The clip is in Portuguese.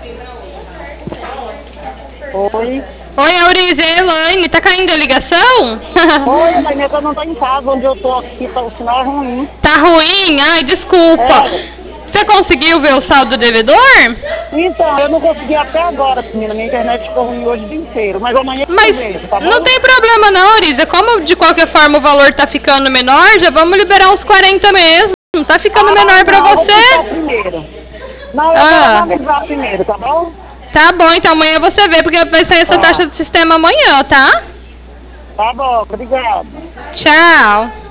Oi. Oi, Aurísia, é Elaine, tá caindo a ligação? Oi, Elaine, eu não tô em casa, onde eu tô aqui, tá, o sinal é ruim. Tá ruim? Ai, desculpa. É. Você conseguiu ver o saldo do devedor? Então, eu não consegui até agora, menina. Minha internet ficou ruim hoje o dia inteiro. Mas amanhã eu Mas vejo, tá não bom? tem problema não, Aurísia. Como de qualquer forma o valor tá ficando menor, já vamos liberar uns 40 mesmo. Tá ficando menor pra Não, eu vou você? ficar primeiro. Não, eu vou Ah, analisar primeiro, tá bom? tá bom, então amanhã você vê, porque vai sair essa Tá. taxa do sistema amanhã, tá? Tá bom, obrigado. Tchau.